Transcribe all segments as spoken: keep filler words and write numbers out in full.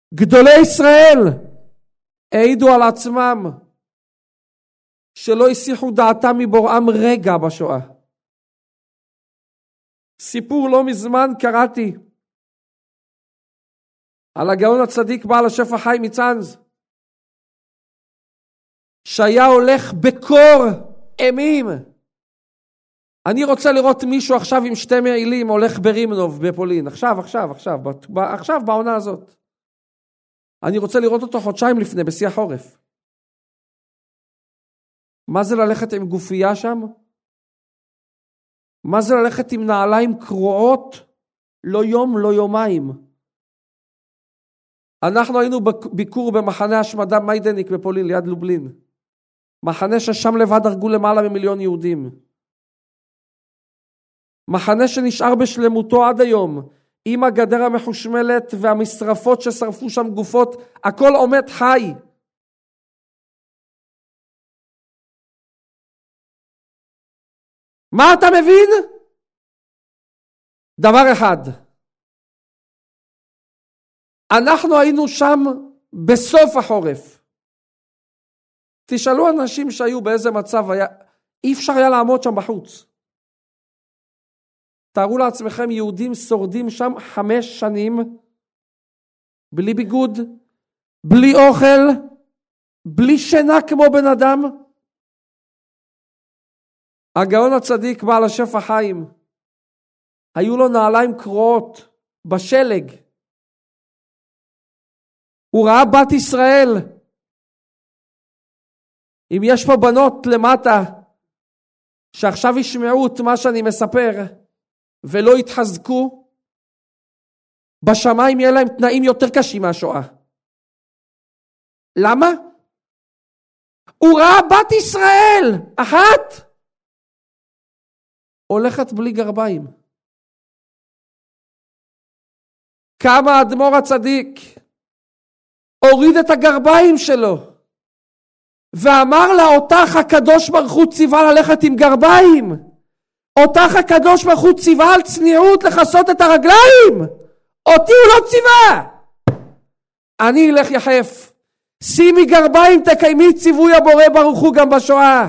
גדולי ישראל העידו על עצמם שלא הסיחו דעתם מבוראם רגע בשואה. סיפור לא מזמן קראתי על הגאון הצדיק בעל השפע חיים מצאנז, שהיה הולך בקור אימים. אני רוצה לראות מישהו עכשיו עם שתי מעילים הולך ברימנוב בפולין, עכשיו, עכשיו, עכשיו, עכשיו בעונה הזאת. אני רוצה לראות אותו חודשיים לפני, בשיא החורף. מה זה ללכת עם גופייה שם? מה זה ללכת עם נעליים קרועות? לא יום, לא יומיים. אנחנו היינו ביקור במחנה השמדה מיידניק בפולין, ליד לובלין. מחנה ששם לבד הרגו למעלה ממיליון יהודים. מחנה שנשאר בשלמותו עד היום, עם הגדר המחושמלת והמשרפות ששרפו שם גופות, הכל עומד חי. מה אתה מבין? דבר אחד, אנחנו היינו שם בסוף החורף. תשאלו אנשים שהיו באיזה מצב היה, אי אפשר היה לעמוד שם בחוץ. תארו לעצמכם יהודים שורדים שם חמש שנים, בלי ביגוד, בלי אוכל, בלי שינה כמו בן אדם. הגאון הצדיק בעל השפע חיים, היו לו נעליים קרועות בשלג. הוא ראה בת ישראל. אם יש פה בנות למטה שעכשיו ישמעו את מה שאני מספר ולא יתחזקו, בשמיים יהיה להם תנאים יותר קשים מהשואה. למה? הוא ראה בת ישראל אחת הולכת בלי גרביים. כמה האדמו"ר הצדיק הוריד את הגרביים שלו ואמר לה, אותך הקדוש ברוך הוא ציווה ללכת עם גרביים, אותך הקדוש ברוך הוא ציווה על צניעות לכסות את הרגליים, אותי הוא לא ציווה. אני אלך יחף, שימי גרביים, תקיימי ציווי הבורא ברוך הוא גם בשואה.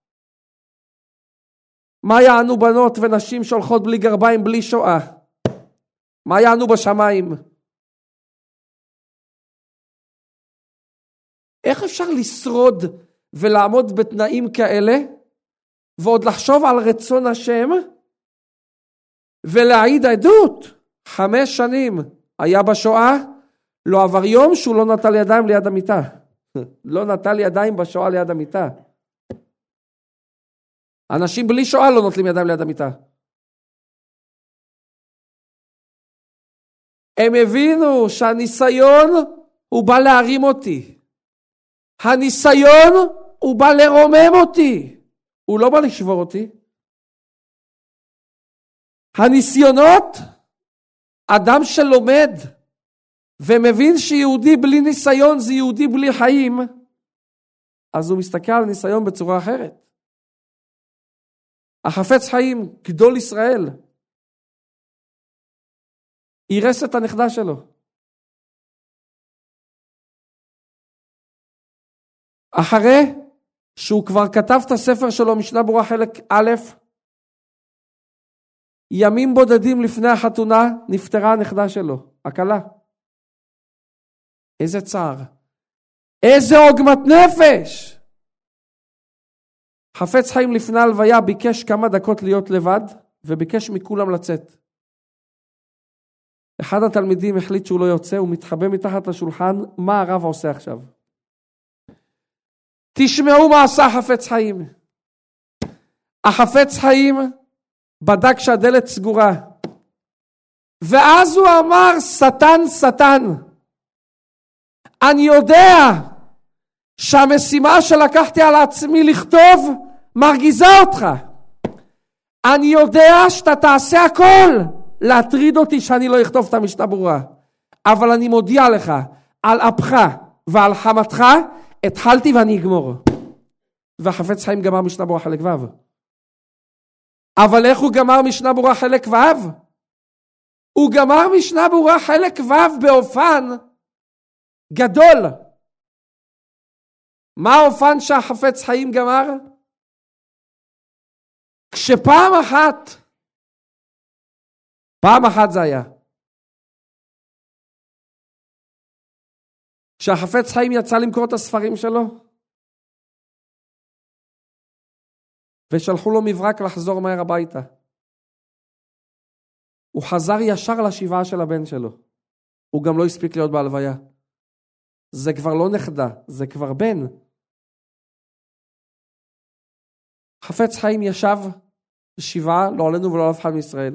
מה יענו בנות ונשים שהולכות בלי גרביים בלי שואה? מה יענו בשמיים? איך אפשר לשרוד ולעמוד בתנאים כאלה ועוד לחשוב על רצון השם ולהעיד עדות? חמש שנים היה בשואה, לא עבר יום שהוא לא נטל ידיים ליד המיטה. לא נטל ידיים בשואה ליד המיטה. אנשים בלי שואה לא נוטלים ידיים ליד המיטה. הם הבינו שהניסיון הוא בא להרים אותי. הניסיון הוא בא לרומם אותי. הוא לא בא לשבור אותי. הניסיונות, אדם שלומד ומבין שיהודי בלי ניסיון זה יהודי בלי חיים, אז הוא מסתכל על ניסיון בצורה אחרת. החפץ חיים, גדול ישראל, אירס את הנכדה שלו. אחרי שהוא כבר כתב את הספר שלו, משנה ברורה חלק א', ימים בודדים לפני החתונה, נפטרה הנכדה שלו, הכלה. איזה צער, איזה עוגמת נפש. חפץ חיים לפני הלוויה ביקש כמה דקות להיות לבד, וביקש מכולם לצאת. אחד התלמידים החליט שהוא לא יוצא, הוא מתחבא מתחת לשולחן. מה הרב עושה עכשיו? תשמעו מה עשה חפץ חיים. החפץ חיים בדק שהדלת סגורה, ואז הוא אמר, שטן שטן, אני יודע שהמשימה שלקחתי על עצמי לכתוב מרגיזה אותך. אני יודע שאתה תעשה הכל להטריד אותי שאני לא אכתוב את המשנה ברורה, אבל אני מודיע לך, על אפך ועל חמתך התחלתי ואני אגמור. והחפץ חיים גמר משנה ברורה חלק ו'. אבל איך הוא גמר משנה ברורה חלק ו'? הוא גמר משנה ברורה חלק ו' באופן גדול. מה האופן שהחפץ חיים גמר? כשפעם אחת, פעם אחת זה היה, כשהחפץ חיים יצא למכור את הספרים שלו, ושלחו לו מברק לחזור מהר הביתה. הוא חזר ישר לשבעה של הבן שלו. הוא גם לא הספיק להיות בהלוויה. זה כבר לא נכדה, זה כבר בן. חפץ חיים ישב בשבעה, לא עלינו ולא אף אחד מישראל.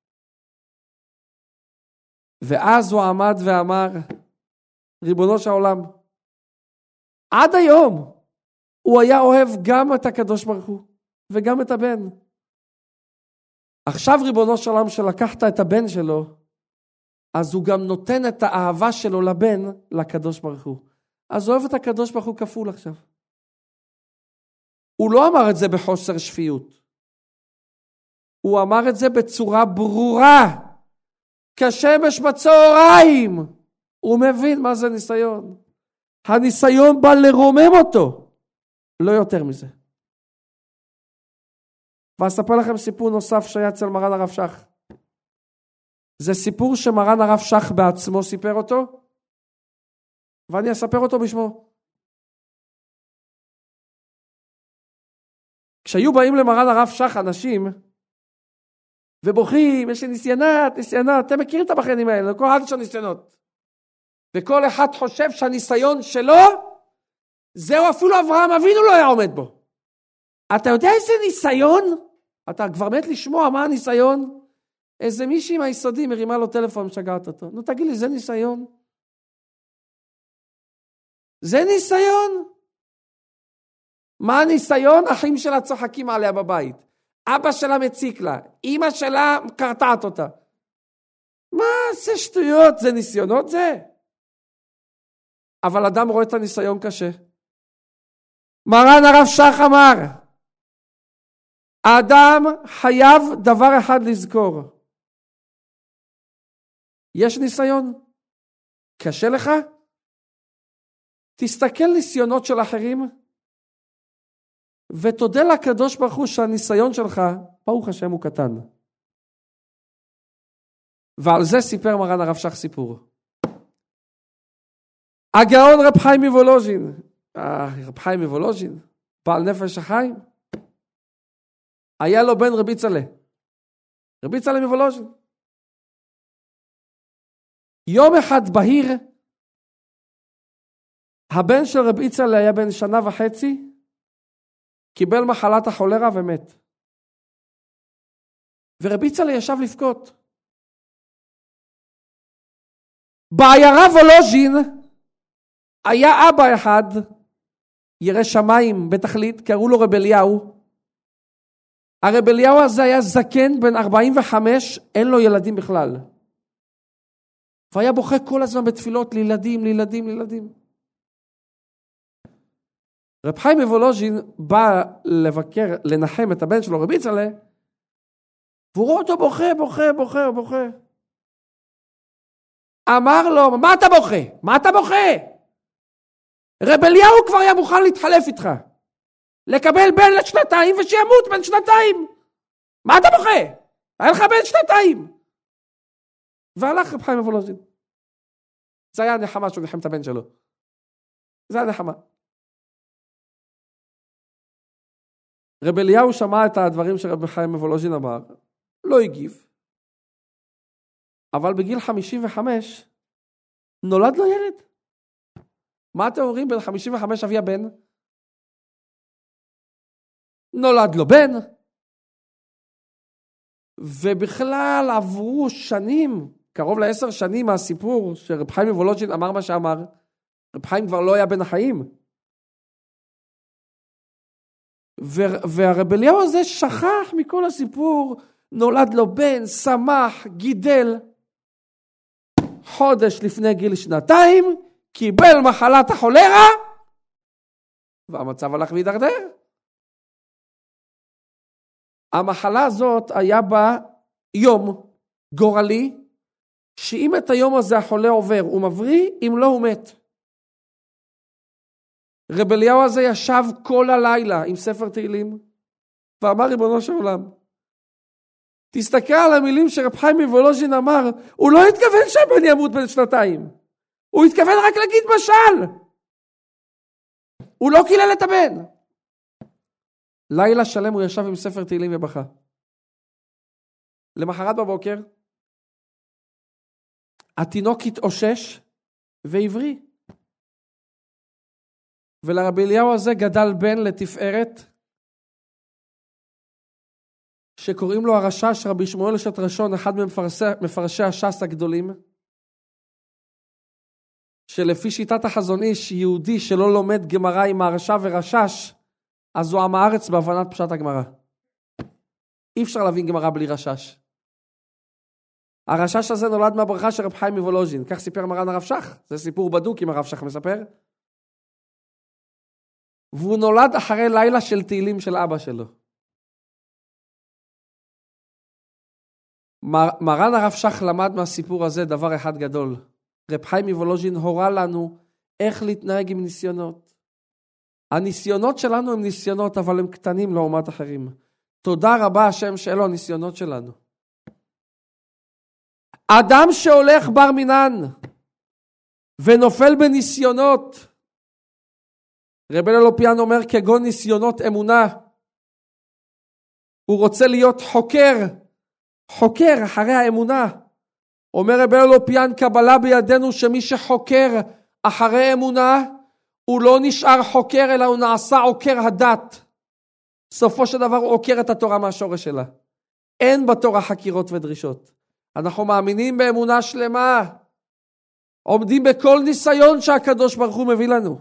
ואז הוא עמד ואמר, ריבונו של העולם, עד היום הוא היה אוהב גם את הקדוש ברוך הוא, וגם את הבן. עכשיו ריבונו של עולם שלקחת את הבן שלו, אז הוא גם נותן את האהבה שלו לבן, לקדוש ברוך הוא. אז אוהב את הקדוש ברוך הוא כפול עכשיו. הוא לא אמר את זה בחוסר שפיות. הוא אמר את זה בצורה ברורה. כשמש בצהריים. הוא מבין מה זה ניסיון. הניסיון בא לרומם אותו. לא יותר מזה. ואספר לכם סיפור נוסף שהיה אצל מרן הרב שך. זה סיפור שמרן הרב שך בעצמו סיפר אותו, ואני אספר אותו בשמו. כשהיו באים למרן הרב שך אנשים, ובוכים, יש לי ניסיונות, ניסיונות, אתם מכירים את הבחיינים האלה, כל אחד יש לו ניסיונות. וכל אחד חושב שהניסיון שלו, זהו אפילו אברהם אבינו לא היה עומד בו. אתה יודע איזה ניסיון? אתה כבר מת לשמוע מה הניסיון? איזה מישהי מהיסודי מרימה לו טלפון משגעת אותו. נו תגיד לי, זה ניסיון? זה ניסיון? מה הניסיון? אחים שלה צוחקים עליה בבית. אבא שלה מציק לה. אמא שלה קרטעת אותה. מה זה שטויות? זה ניסיונות זה? אבל אדם רואה את הניסיון קשה. מרן הרב שך אמר, האדם חייב דבר אחד לזכור. יש ניסיון? קשה לך? תסתכל ניסיונות של אחרים, ותודה לקדוש ברוך הוא שהניסיון שלך, ברוך השם, הוא קטן. ועל זה סיפר מרן הרב שך סיפור. הגאון רב חיים מוולוז'ין, רב חיים מוולוז'ין, בעל נפש החיים, היה לו בן רבי צלה. רבי צלה מוולוז'ין. יום אחד בהיר, הבן של רבי צלה היה בן שנה וחצי, קיבל מחלת החולרה ומת. ורבי צלה ישב לבכות. בעיירה וולוז'ין היה אבא אחד, ירא שמיים בתכלית, קראו לו רב אליהו. הרב אליהו הזה היה זקן בן ארבעים וחמש, אין לו ילדים בכלל. והיה בוכה כל הזמן בתפילות לילדים, לילדים, לילדים. רב חיים מוולוז'ין בא לבקר, לנחם את הבן שלו, רבי צלה, והוא רואה אותו בוכה, בוכה, בוכה, בוכה. אמר לו, מה אתה בוכה? מה אתה בוכה? רב אליהו כבר היה מוכן להתחלף איתך. לקבל בן לשנתיים ושימות בן שנתיים. מה אתה בוכה? היה לך בן שנתיים. והלך רב חיים מוולוז'ין. זה היה הנחמה שהוא נחם את הבן שלו. זה היה הנחמה. רב אליהו שמע את הדברים שרב חיים מוולוז'ין אמר, לא הגיב. אבל בגיל חמישים וחמש נולד לו ילד. מה אתם אומרים? בן חמישים וחמש אבי הבן? נולד לו בן. ובכלל עברו שנים, קרוב לעשר שנים מהסיפור שרב חיים מוולוז'ין אמר מה שאמר. רב חיים כבר לא היה בין החיים. והרב אליהו הזה שכח מכל הסיפור, נולד לו בן, שמח, גידל. חודש לפני גיל שנתיים, קיבל מחלת החולרה, והמצב הלך והידרדר. המחלה הזאת היה בה יום גורלי, שאם את היום הזה החולה עובר, הוא מבריא, אם לא הוא מת. רב אליהו הזה ישב כל הלילה עם ספר תהילים, ואמר ריבונו של עולם, תסתכל על המילים שרב חיים מוולוז'ין אמר, הוא לא התכוון שהבן ימות בן שנתיים, הוא התכוון רק להגיד משל, הוא לא קילל את הבן. לילה שלם הוא ישב עם ספר תהילים ובכה. למחרת בבוקר, התינוק התאושש ועברי. ולרבי אליהו הזה גדל בן לתפארת, שקוראים לו הרשש, רבי שמואל שטרשון, אחד ממפרשי הש"ס הגדולים, שלפי שיטת החזון איש, יהודי שלא לומד גמרא עם הרשע ורשש, אז הוא עם הארץ בהבנת פשט הגמרא. אי אפשר להבין גמרא בלי רשש. הרשש הזה נולד מהברכה של רב חיים מוולוז'ין, כך סיפר מרן הרב שך, זה סיפור בדוק אם הרב שך מספר. והוא נולד אחרי לילה של תהילים של אבא שלו. מר, מרן הרב שך למד מהסיפור הזה דבר אחד גדול. רב חיים מוולוז'ין הורה לנו איך להתנהג עם ניסיונות. הניסיונות שלנו הם ניסיונות, אבל הם קטנים לעומת אחרים. תודה רבה השם שאלו הניסיונות שלנו. אדם שהולך בר מינן ונופל בניסיונות, רב אלופיאן אומר כגון ניסיונות אמונה, הוא רוצה להיות חוקר, חוקר אחרי האמונה. אומר רב אלופיאן, קבלה בידינו שמי שחוקר אחרי אמונה, הוא לא נשאר חוקר אלא הוא נעשה עוקר הדת. סופו של דבר הוא עוקר את התורה מהשורש שלה. אין בתורה חקירות ודרישות. אנחנו מאמינים באמונה שלמה, עומדים בכל ניסיון שהקדוש ברוך הוא מביא לנו.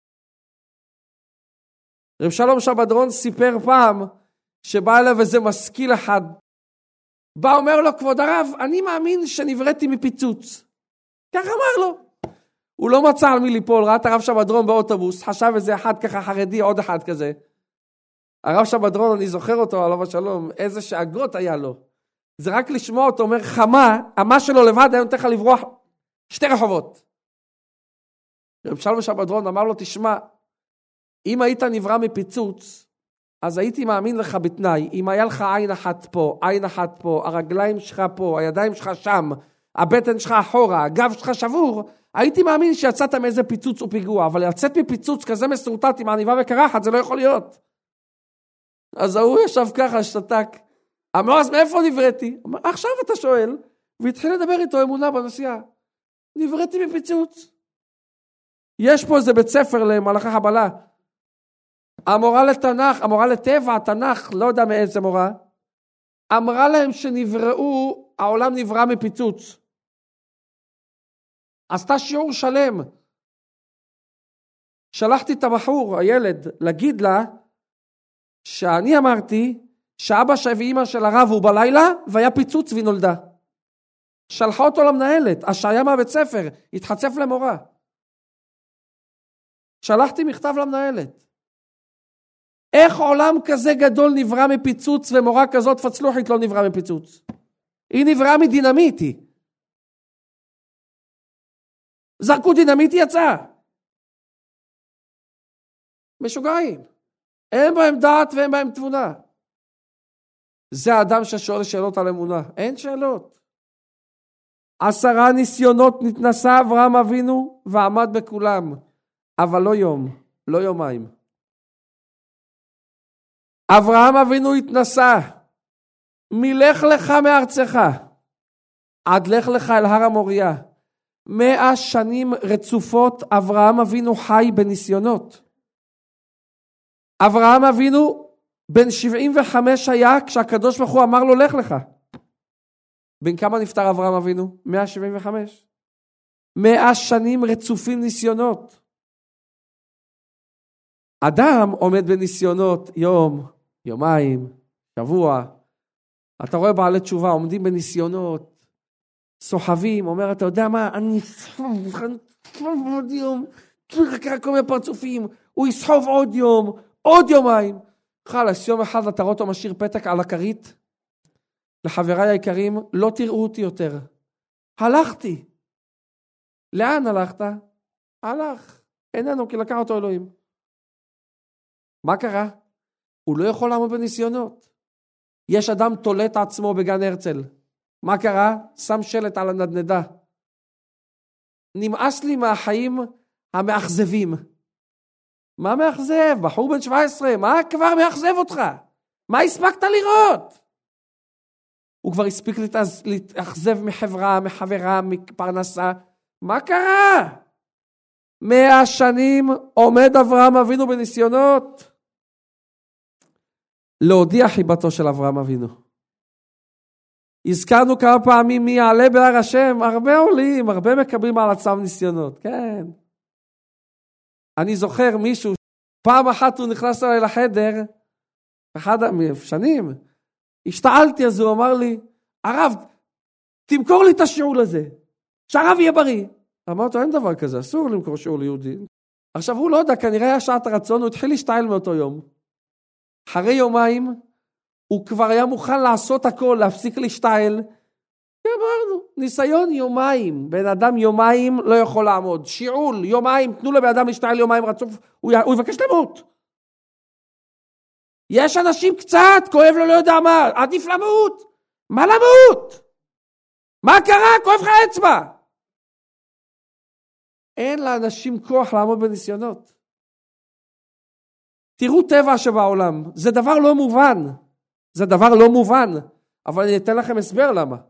רב שלום שבדרון סיפר פעם שבא אליו איזה משכיל אחד, בא אומר לו, כבוד הרב, אני מאמין שנבראתי מפיצוץ. כך אמר לו. הוא לא מצא על מי ליפול, ראה את הרב שבדרון באוטובוס, חשב איזה אחד ככה חרדי, עוד אחד כזה. הרב שבדרון, אני זוכר אותו, עליו השלום, איזה שאגות היה לו. זה רק לשמוע אותו, אומר, חמה, המה שלו לבד, היה נותן לך לברוח שתי רחובות. רב שלום שבדרון אמר לו, תשמע, אם היית נברא מפיצוץ, אז הייתי מאמין לך בתנאי, אם היה לך עין אחת פה, עין אחת פה, הרגליים שלך פה, הידיים שלך שם, הבטן שלך אחורה, הגב שלך שבור, הייתי מאמין שיצאת מאיזה פיצוץ או פיגוע, אבל לצאת מפיצוץ כזה מסורטט עם עניבה וקרחת, זה לא יכול להיות. אז הוא ישב ככה, שתק, אמר, אז מאיפה נבראתי? אמר, עכשיו אתה שואל, והתחיל לדבר איתו אמונה בנסיעה. נבראתי מפיצוץ. יש פה איזה בית ספר למלאכי חבלה, המורה לתנ"ך, המורה לטבע, תנ"ך, לא יודע מאיזה מורה, אמרה להם שנבראו, העולם נברא מפיצוץ. עשתה שיעור שלם. שלחתי את הבחור, הילד, להגיד לה, שאני אמרתי, שאבא ואמא של הרב הוא בלילה, והיה פיצוץ והיא נולדה. שלחה אותו למנהלת, השעיה מהבית ספר, התחצף למורה. שלחתי מכתב למנהלת. איך עולם כזה גדול נברא מפיצוץ, ומורה כזאת פצלוחית לא נברא מפיצוץ? היא נבראה מדינמיטי. זרקו דינמיטי יצא. משוגעים. אין בהם דעת ואין בהם תבונה. זה האדם ששואל שאלות על אמונה. אין שאלות. עשרה ניסיונות נתנסה אברהם אבינו ועמד בכולם. אבל לא יום, לא יומיים. אברהם אבינו התנסה. מלך לך מארצך. עד לך לך אל הר המוריה. מאה שנים רצופות אברהם אבינו חי בניסיונות. אברהם אבינו בן שבעים וחמש היה כשהקדוש ברוך הוא אמר לו לך לך. בן כמה נפטר אברהם אבינו? מאה שבעים וחמש. מאה שנים רצופים ניסיונות. אדם עומד בניסיונות יום, יומיים, שבוע. אתה רואה בעלי תשובה עומדים בניסיונות. סוחבים, אומר, אתה יודע מה, אני אסחוב עוד יום, רק כל מיני פרצופים, הוא יסחוב עוד יום, עוד יומיים. חלס, יום אחד אתה רואה אותו משאיר פתק על הכרית, לחבריי היקרים, לא תראו אותי יותר. הלכתי. לאן הלכת? הלך. איננו, כי לקח אותו אלוהים. מה קרה? הוא לא יכול לעמוד בניסיונות. יש אדם תולה את עצמו בגן הרצל. מה קרה? שם שלט על הנדנדה. נמאס לי מהחיים המאכזבים. מה מאכזב? בחור בן שבע עשרה, מה כבר מאכזב אותך? מה הספקת לראות? הוא כבר הספיק להתאכזב מחברה, מחברה, מפרנסה. מה קרה? מאה שנים עומד אברהם אבינו בניסיונות. להודיע חיבתו של אברהם אבינו. הזכרנו כמה פעמים מי יעלה בהר השם, הרבה עולים, הרבה מקבלים על עצמם ניסיונות, כן. אני זוכר מישהו, פעם אחת הוא נכנס אליי לחדר, אחד שנים, השתעלתי, אז הוא אמר לי, הרב, תמכור לי את השיעול הזה, שהרב יהיה בריא. אמרתי, אין דבר כזה, אסור למכור שיעול ליהודי. עכשיו הוא לא יודע, כנראה היה שעת הרצון, הוא התחיל להשתעל מאותו יום. אחרי יומיים, הוא כבר היה מוכן לעשות הכל, להפסיק להשתעל. אמרנו, ניסיון יומיים, בן אדם יומיים לא יכול לעמוד. שיעול, יומיים, תנו לבן אדם להשתעל יומיים רצוף, הוא, הוא יבקש למות. יש אנשים קצת, כואב לו לא יודע מה, עדיף למות. מה למות? מה קרה? כואב לך אצבע. אין לאנשים כוח לעמוד בניסיונות. תראו טבע שבעולם, זה דבר לא מובן. זה דבר לא מובן, אבל אני אתן לכם הסבר למה.